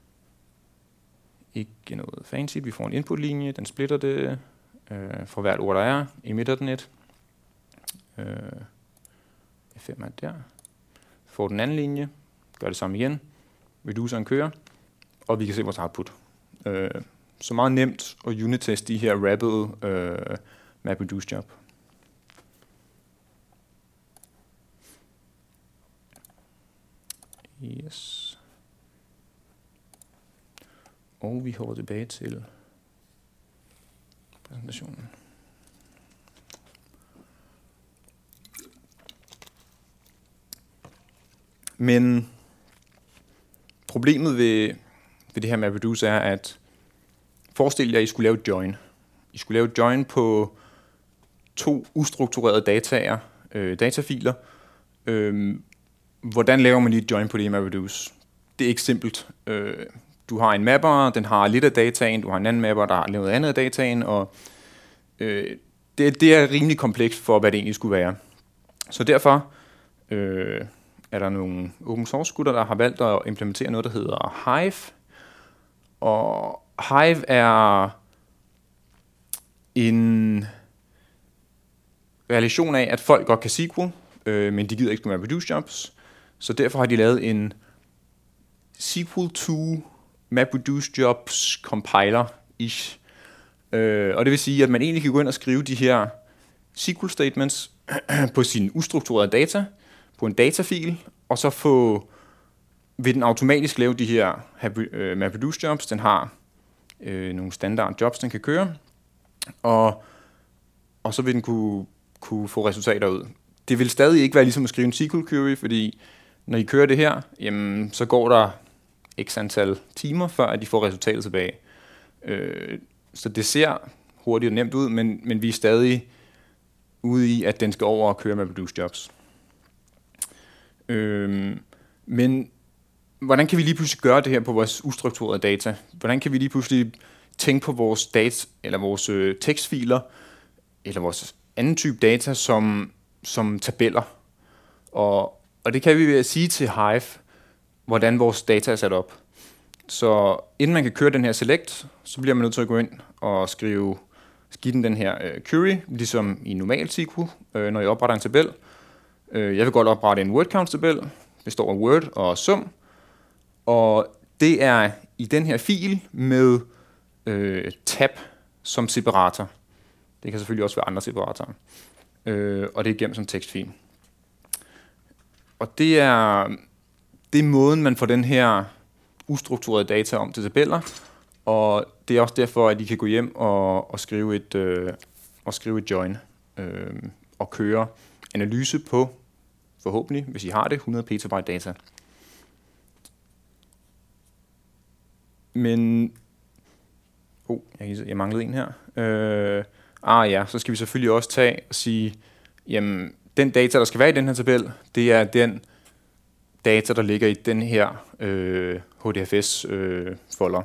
A: Ikke noget fancy. Vi får en input-linje, den splitter det for hvert ord, der er. Emitter den et. F5 er der. Får den anden linje. Gør det samme igen. Reduceren kører. Og vi kan se vores output. Så meget nemt at unit-teste de her wrappede MapReduce job. Yes. Og vi hopper tilbage til præsentationen. Men problemet ved det her MapReduce er, at forestil jer, at I skulle lave join. I skulle lave join på 2 ustrukturerede datafiler. Hvordan laver man lige et join på det i MapReduce? Det er ikke simpelt. Du har en mapper, den har lidt af dataen, du har en anden mapper, der har noget andet af dataen, og det er rimelig komplekst for, hvad det egentlig skulle være. Så derfor er der nogle open source gutter, der har valgt at implementere noget, der hedder Hive. Og Hive er en relation af, at folk godt kan SQL, men de gider ikke med MapReduce jobs. Så derfor har de lavet en SQL to MapReduce jobs compiler-ish. Og det vil sige, at man egentlig kan gå ind og skrive de her SQL statements på sin ustrukturerede data, på en datafil, og så vil den automatisk lave de her MapReduce jobs. Den har nogle standard jobs, den kan køre, og så vil den kunne få resultater ud. Det vil stadig ikke være ligesom at skrive en SQL query, fordi når I kører det her, jamen, så går der x antal timer, før at de får resultatet tilbage. Så det ser hurtigt og nemt ud, men vi er stadig ude i, at den skal over og køre MapReduce jobs. Men hvordan kan vi lige pludselig gøre det her på vores ustrukturerede data? Hvordan kan vi lige pludselig tænke på vores data, eller vores tekstfiler, eller vores anden type data som tabeller? Og det kan vi ved at sige til Hive, hvordan vores data er sat op. Så inden man kan køre den her select, så bliver man nødt til at gå ind og give den her query, ligesom i normal SQL, når jeg opretter en tabel. Jeg vil godt oprette en word count tabel, består af word og sum, og det er i den her fil med tab som separator. Det kan selvfølgelig også være andre separatorer. Og det er gemt som tekstfil. Og det er måden, man får den her ustrukturerede data om til tabeller, og det er også derfor, at I kan gå hjem og skrive et join og køre analyse på, forhåbentlig, hvis I har det, 100 petabyte data. Men jeg manglede en her. Så skal vi selvfølgelig også tage og sige, jamen, den data, der skal være i den her tabel, det er den data, der ligger i den her HDFS-folder.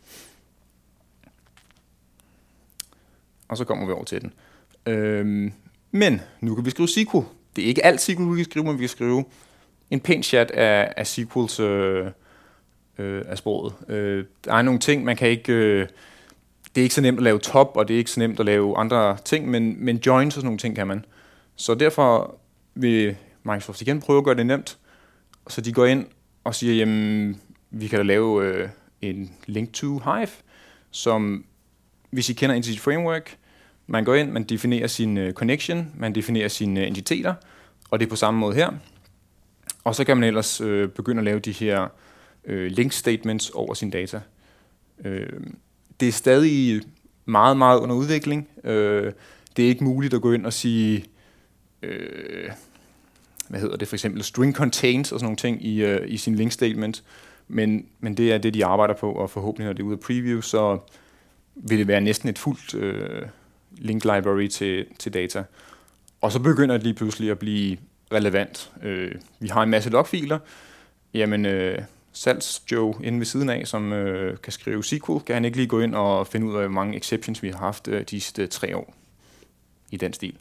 A: Og så kommer vi over til den. Men nu kan vi skrive SQL. Det er ikke alt SQL, vi kan skrive, men vi kan skrive en pæn chat af SQL's af sproget. Der er nogle ting, man kan ikke... det er ikke så nemt at lave top, og det er ikke så nemt at lave andre ting, men joins og sådan nogle ting kan man. Så derfor vil Microsoft igen prøve at gøre det nemt. Så de går ind og siger, jamen, vi kan da lave en link to Hive, som, hvis I kender Entity Framework, man går ind, man definerer sin connection, man definerer sine entiteter, og det er på samme måde her. Og så kan man ellers begynde at lave de her link statements over sin data. Det er stadig meget, meget under udvikling. Det er ikke muligt at gå ind og sige, for eksempel string contains og sådan nogle ting i sin link statement. Men det er det, de arbejder på, og forhåbentlig, når det er ude af preview, så vil det være næsten et fuldt link library til data. Og så begynder det lige pludselig at blive relevant. Vi har en masse logfiler. Jamen, Salgs-Joe inde ved siden af, som kan skrive SQL, kan han ikke lige gå ind og finde ud af, hvor mange exceptions vi har haft de sidste 3 år i den stil.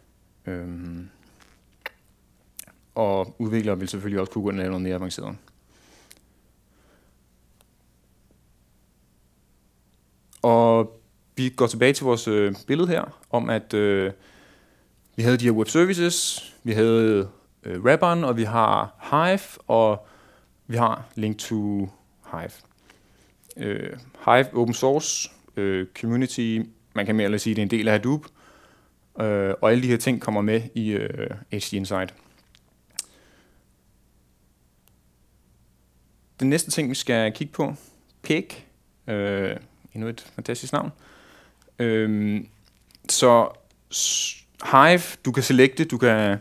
A: Og udviklere vil selvfølgelig også kunne gå ind og lave noget mere avanceret. Og vi går tilbage til vores billede her, om at vi havde de her web services, vi havde Wrap'eren, og vi har Hive, og vi har Link to Hive. Hive open source, community, man kan mere eller sige, det er en del af Hadoop, og alle de her ting kommer med i HD Insight. Den næste ting, vi skal kigge på, Pig, endnu et fantastisk navn. Så Hive, du kan selecte, du kan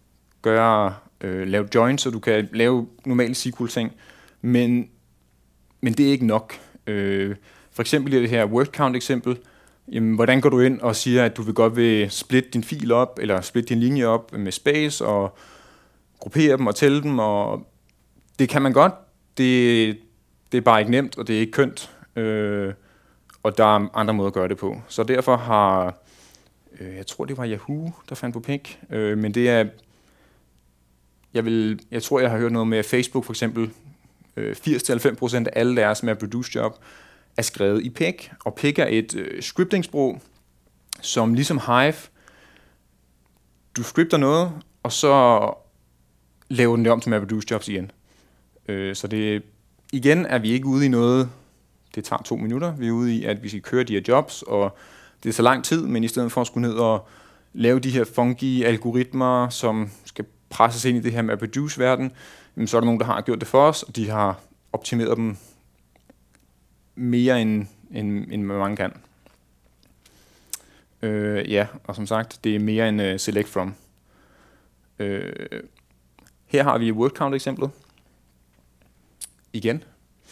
A: lave joins, og du kan lave normale SQL-ting, men det er ikke nok. For eksempel i det her word count eksempel, jamen, hvordan går du ind og siger, at du vil splitte din fil op, eller splitte din linje op med space, og gruppere dem og tælle dem, og det kan man godt. Det er bare ikke nemt, og det er ikke kønt, og der er andre måder at gøre det på. Så derfor har, jeg tror det var Yahoo, der fandt på Pig, men det er, jeg tror jeg har hørt noget med Facebook for eksempel, 80-90% af alle deres MapReduce job er skrevet i Pig, og Pig er et scriptingsprog, som ligesom Hive, du scripter noget, og så laver den det om til MapReduce jobs igen. Så det, igen er vi ikke ude i noget, det tager 2 minutter, vi er ude i, at vi skal køre de her jobs, og det er så lang tid, men i stedet for at skulle ned og lave de her funky algoritmer, som skal presses ind i det her MapReduce-verden, så er der nogen, der har gjort det for os, og de har optimeret dem mere end mange kan. Ja, og som sagt, det er mere end select from. Her har vi word count eksemplet. Igen.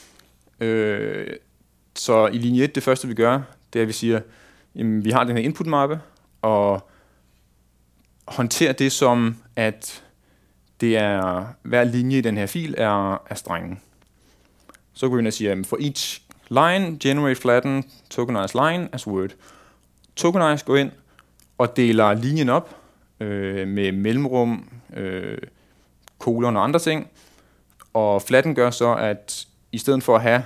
A: Så i linje 1, det første vi gør, det er, at vi siger, jamen, vi har den her input mappe, og håndterer det som, at det er, hver linje i den her fil er strengen. Så går vi ind og siger, for each line, generate flatten tokenized line as word. Tokenize går ind og deler linjen op med mellemrum, kolon og andre ting. Og flatten gør så, at i stedet for at have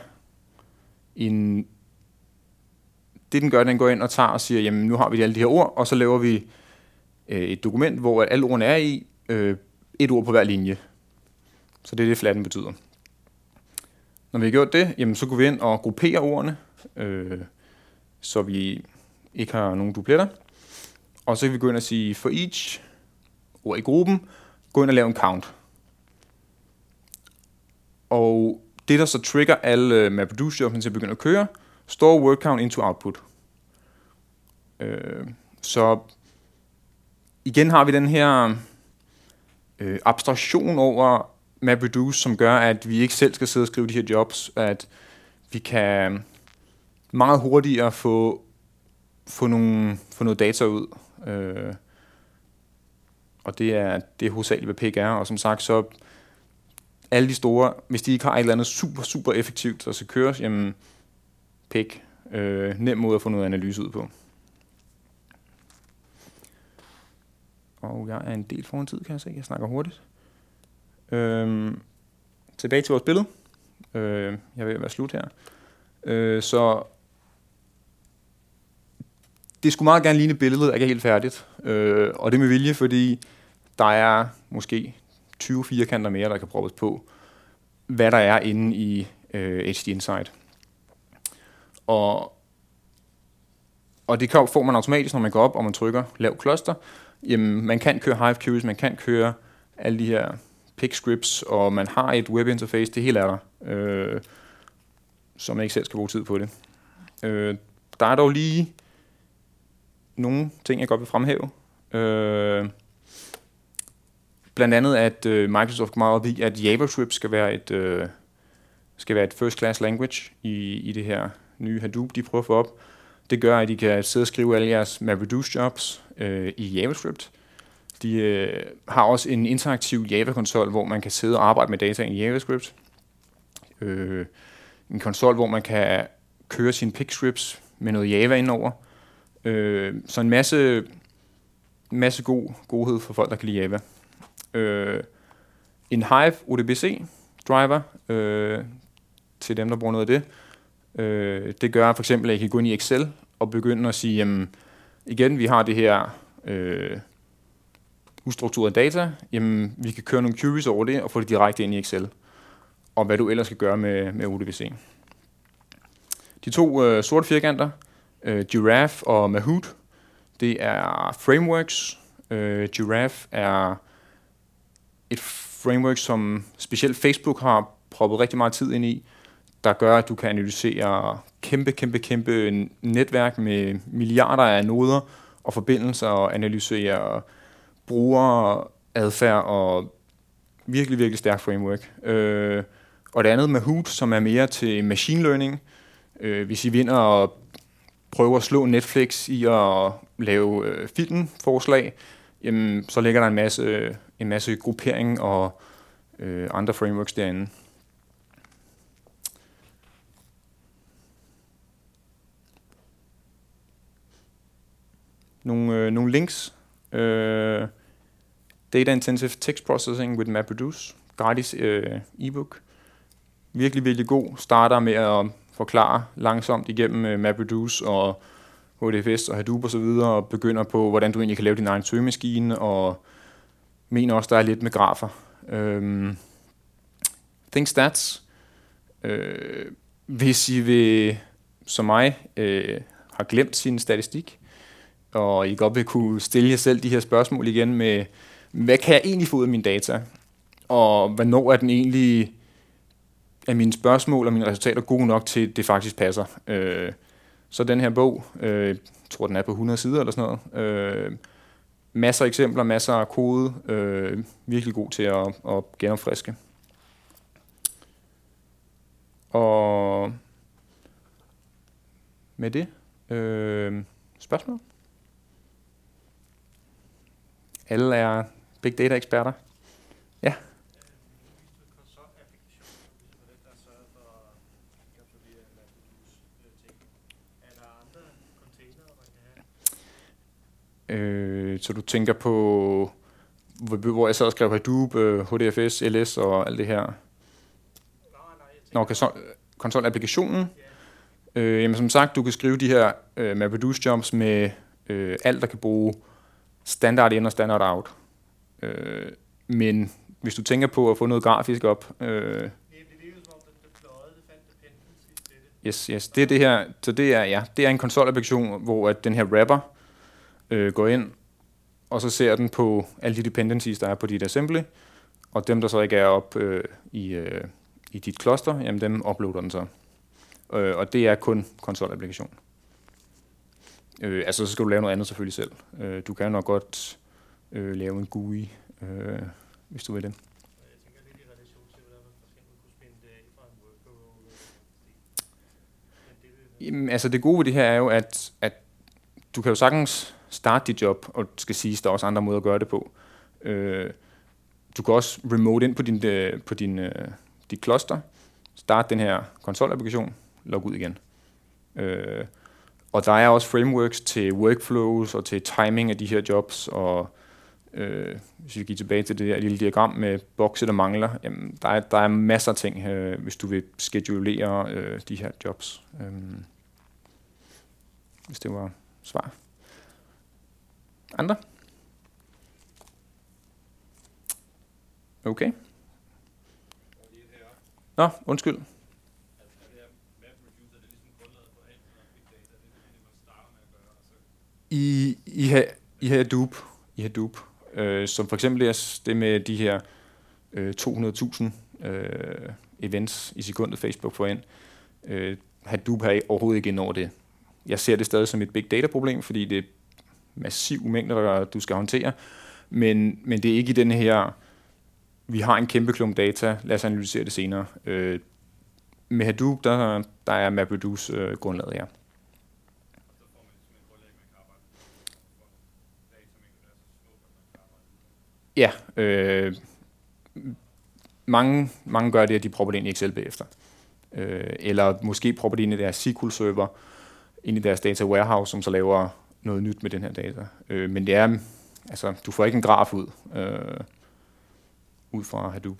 A: den går ind og tager og siger, jamen nu har vi alle de her ord, og så laver vi et dokument, hvor alle ordene er i, et ord på hver linje. Så det er det, flatten betyder. Når vi har gjort det, jamen, så går vi ind og grupperer ordene, så vi ikke har nogen dupletter. Og så kan vi gå ind og sige, for each ord i gruppen, gå ind og lave en count. Og det, der så trigger alle MapReduce-jobs til at begynde at køre, store word count into output. Så igen har vi den her abstraktion over MapReduce, som gør, at vi ikke selv skal sidde og skrive de her jobs, at vi kan meget hurtigere få noget data ud. Og det er hovedsageligt, hvad Pig er. Og som sagt, så alle de store, hvis de ikke har et eller andet super effektivt, der skal køres, jamen Pig, nem måde at få noget analyse ud på. Og jeg er en del foran tid, kan jeg se. Jeg snakker hurtigt. Tilbage til vores billede. Jeg vil være slut her. Så det skulle meget gerne ligne et billede, der ikke er helt færdigt. Og det med vilje, fordi der er måske 20 firkanter mere, der kan proppes på, hvad der er inde i HD Insight. Og det får man automatisk, når man går op og man trykker lav cluster. Jamen, man kan køre Hive queries, man kan køre alle de her Pig scripts, og man har et webinterface, det hele er der, så man ikke selv skal bruge tid på det. Der er dog lige nogle ting, jeg godt vil fremhæve. blandt andet, at Microsoft går meget op i, at JavaScript skal være et first class language i det her nye Hadoop, de prøver at få op. Det gør, at I kan sidde og skrive alle jeres MapReduce jobs i JavaScript. De har også en interaktiv Java-konsol, hvor man kan sidde og arbejde med data i JavaScript. En konsol, hvor man kan køre sine pick-scripts med noget Java indover. Så en masse godhed for folk, der kan lide Java. En Hive ODBC driver til dem, der bruger noget af det. Det gør for eksempel, at I kan gå ind i Excel og begynde at sige, jamen, igen, vi har det her ustruktureret data. Jamen, vi kan køre nogle queries over det og få det direkte ind i Excel. Og hvad du ellers skal gøre med ODBC. De to sorte firkanter, Giraffe og Mahout, det er frameworks. Giraffe er et framework, som specielt Facebook har proppet rigtig meget tid ind i, der gør, at du kan analysere kæmpe netværk med milliarder af noder og forbindelser og analysere brugeradfærd og virkelig stærk framework. Og det andet Mahout, som er mere til machine learning. Hvis I vinder og prøver at slå Netflix i at lave filmforslag, jamen, så ligger der en masse gruppering og andre frameworks derinde. Nogle links. Data Intensive Text Processing with MapReduce. Gratis e-book. Virkelig god. Starter med at forklare langsomt igennem MapReduce og HDFS og Hadoop og så videre, og begynder på, hvordan du egentlig kan lave din egen søgemaskine, og mener også, der er lidt med grafer. Think Stats. Hvis I vil, som mig, har glemt sin statistik, og I godt vil kunne stille jer selv de her spørgsmål igen med, hvad kan jeg egentlig få ud af mine data? Og hvornår er den egentlig af mine spørgsmål og mine resultater gode nok til, at det faktisk passer? Så den her bog, jeg tror den er på 100 sider eller sådan noget. Masser af eksempler, masser af kode. Virkelig god til at genopfriske. Og med det, spørgsmål? Alle er big data eksperter. Ja. Så du tænker på, hvor jeg sad og skrev Hadoop, HDFS, LS og alt det her? Konsol-applikationen. Jamen som sagt, du kan skrive de her MapReduce jobs med alt, der kan bruge standard in og standard out. Men hvis du tænker på at få noget grafisk op... Yes, det er det her. Så det er en konsol-applikation, hvor at den her wrapper går ind, og så ser den på alle de dependencies, der er på dit assembly, og dem, der så ikke er op i dit cluster, jamen dem uploader den så. Og det er kun konsol-applikation. Altså, så skal du lave noget andet selvfølgelig selv. Du kan nok godt lave en GUI, hvis du vil det.
B: Jeg tænker lidt i relation til, hvordan man for eksempel kunne spænde det af fra en workflow.
A: Jamen, altså, det gode ved det her er jo, at du kan jo sagtens starte dit job, og det skal siges, der er også andre måder at gøre det på. Du kan også remote ind på dit cluster, starte den her konsol-applikation, log ud igen. Og der er også frameworks til workflows og til timing af de her jobs, og hvis vi går tilbage til det her lille diagram med bokse, der mangler, jamen, der er masser af ting, hvis du vil skedulere de her jobs. Hvis det var svar. Andre? Okay. Nå, undskyld. I Hadoop, som for eksempel er det med de her 200.000 events i sekundet Facebook får ind. Hadoop har overhovedet ikke ind over det. Jeg ser det stadig som et big data problem, fordi det er massive mængder, du skal håndtere, men det er ikke i den her vi har en kæmpe klump data, lad os analysere det senere. Med Hadoop, der er MapReduce grundlaget, ja. Ja, mange gør det, at de propper det ind i Excel bagefter. Eller måske propper det ind i deres SQL-server, ind i deres data warehouse, som så laver noget nyt med den her data. Men det er, altså, du får ikke en graf ud fra Hadoop.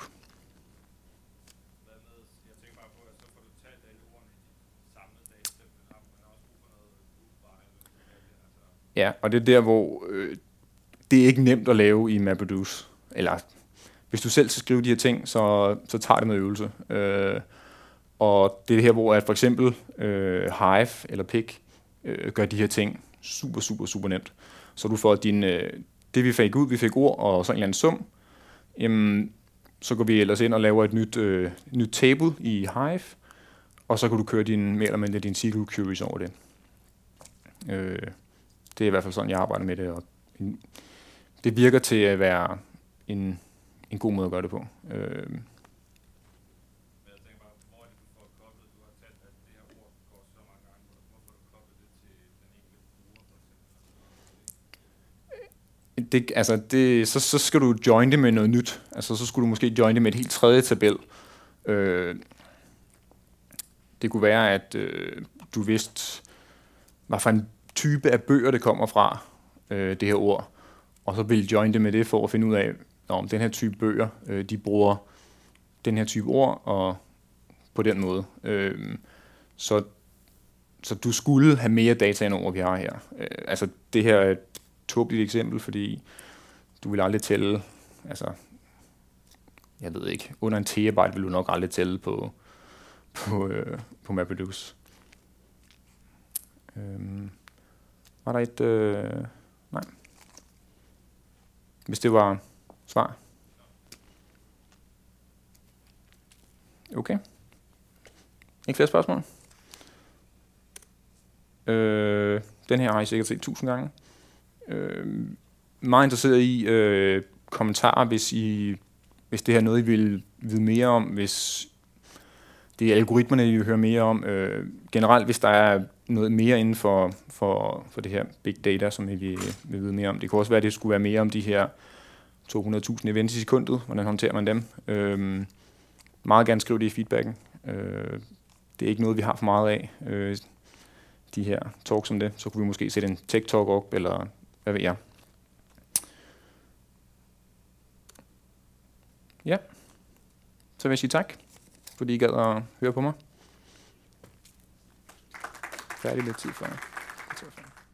A: Ja, og det er der, hvor det er ikke nemt at lave i MapReduce. Eller hvis du selv skal skrive de her ting, så tager det noget øvelse. Og det er her, hvor at for eksempel Hive eller Pig gør de her ting super nemt. Så du får det vi fik ud, vi fik ord og så en eller anden sum. Jamen, så går vi ellers ind og laver et nyt table i Hive, og så kan du køre mere eller mindre din SQL queries over det. Det er i hvert fald sådan, jeg arbejder med det, og det virker til at være en god måde at gøre det på. Så skal du join det med noget nyt. Altså, så skulle du måske join det med et helt tredje tabel. Det kunne være, at du vidste, hvad for en type af bøger det kommer fra, det her ord. Og så vil join det med det for at finde ud af, om den her type bøger, de bruger den her type ord, og på den måde. Så du skulle have mere data end ord, vi har her. Altså, det her er et tåbeligt eksempel, fordi du vil aldrig tælle, altså, jeg ved ikke, under en terabyte vil du nok aldrig tælle på MapReduce. Var der et... nej. Hvis det var svar. Okay. Ikke flere spørgsmål? Den her har I sikkert set 1000 gange. Meget interesseret i kommentarer, hvis det her er noget, I vil vide mere om, hvis det er algoritmerne, I vil høre mere om. Generelt, hvis der er noget mere inden for det her big data, som I vil vide mere om. Det kunne også være, at det skulle være mere om de her 200.000 events i sekundet. Hvordan håndterer man dem? Meget gerne skriv det i feedbacken. Det er ikke noget, vi har for meget af. De her talks om det. Så kunne vi måske sætte en tech talk op, eller hvad ved jeg. Ja, så vil jeg sige tak, fordi I gad at høre på mig. Færdig lidt tid før.